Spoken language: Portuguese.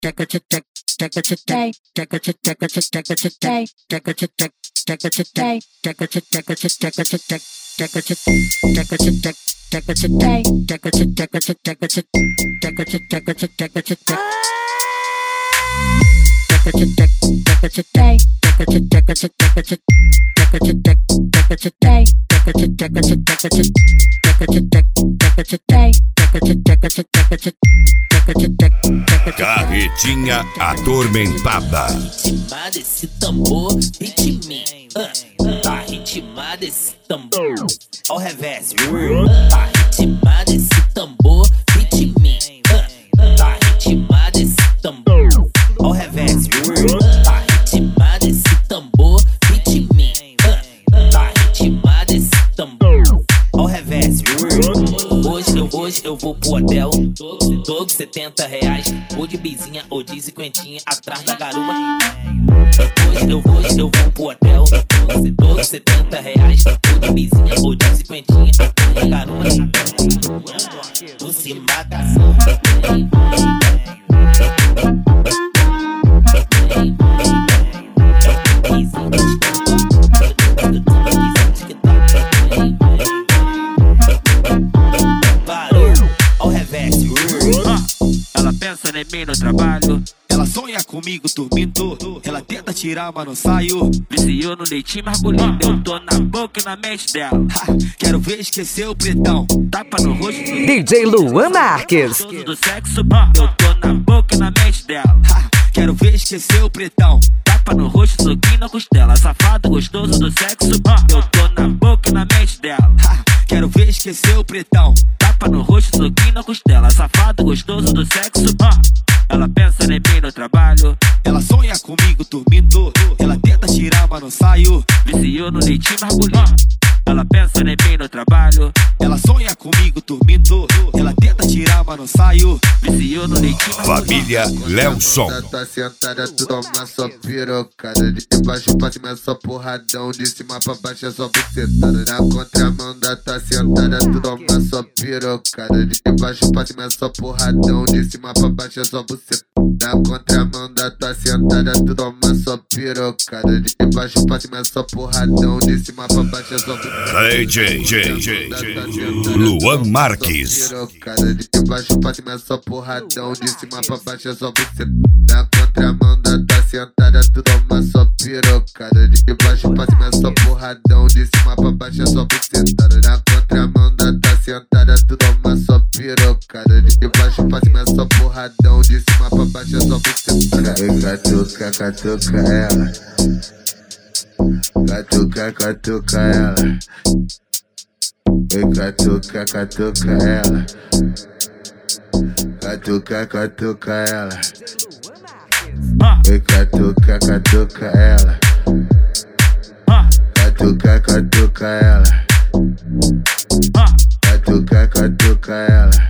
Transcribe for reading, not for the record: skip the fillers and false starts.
Carretinha atormentada. Ritmado esse tambor, ritme. Tá ritmado esse tambor. Ao revés, tá ritmado esse tambor, ritme. Tá ritmado esse tambor. Ao revés, tá ritmado esse tambor, ritme. Tá ritmado esse tambor. Ao revés, hoje eu vou pro hotel. Tô com R$70, ou de bizinha ou de cinquentinha atrás da garupa. Hoje eu vou pro hotel. Tô com R$70, ou de bizinha ou de cinquentinha atrás da garupa. Tu se mata. Ela pensa em mim no trabalho, ela sonha comigo dormindo. Ela tenta tirar, mas não saio. Viciou no leitinho margulhinho. Eu tô na boca e na mente dela. Quero ver esquecer o pretão. Tapa no rosto do DJ Luan Marques. do sexo. Eu tô na boca e na mente dela. Quero ver esquecer o pretão. Tapa no rosto, soquinho na costela. Safado, gostoso do sexo. Eu tô na boca e na mente dela. Quero ver esquecer o pretão. Tapa no rosto, soquinho na costela. Safado, gostoso do sexo. Ela pensa em mim no trabalho, ela sonha comigo dormindo. Ela tenta tirar, mas não saio. Viciou no leitinho margulhinho. Ela pensa em mim no trabalho, ela sonha comigo dormindo. Ela tenta tirar, mas não saio. Viciou no leitinho margulhinho. Família Lelson. Tá sentada, tu toma só pirocada. De baixo pra cima é só porradão. De cima pra baixo é só bucetada. Na contramão da tá sentada, tu toma só pirocada. De baixo pra cima é só porradão. De cima pra baixo é só bucetada. Na contramão da tá sentada, tu toma só pirocada. De baixo pra cima é só porradão. De cima pra baixo é só bucetada. DJ Luan Marques. De baixo pra cima é só porradão. De cima pra baixo é só bucetada. Na contramão da tá sentada, tu toma só pirocada. De baixo pra cima é só porradão. De cima pra baixo é só bucetada. Na contramão da tá sentada, tu toma só pirocada. De baixo pra cima é só porradão. De cima pra baixo é só bucetada. Catuca, catuca ela. Catuca, catuca ela. Catuca, catuca ela. Catuca, catuca ela. Catuca, catuca ela. Catuca, catuca ela. Catuca, catuca ela.